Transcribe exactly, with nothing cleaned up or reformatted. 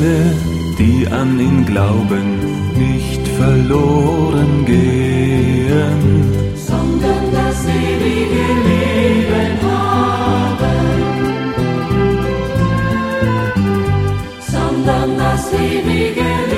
alle, die an ihn glauben, nicht verloren gehen, sondern das ewige Leben haben, sondern das ewige Leben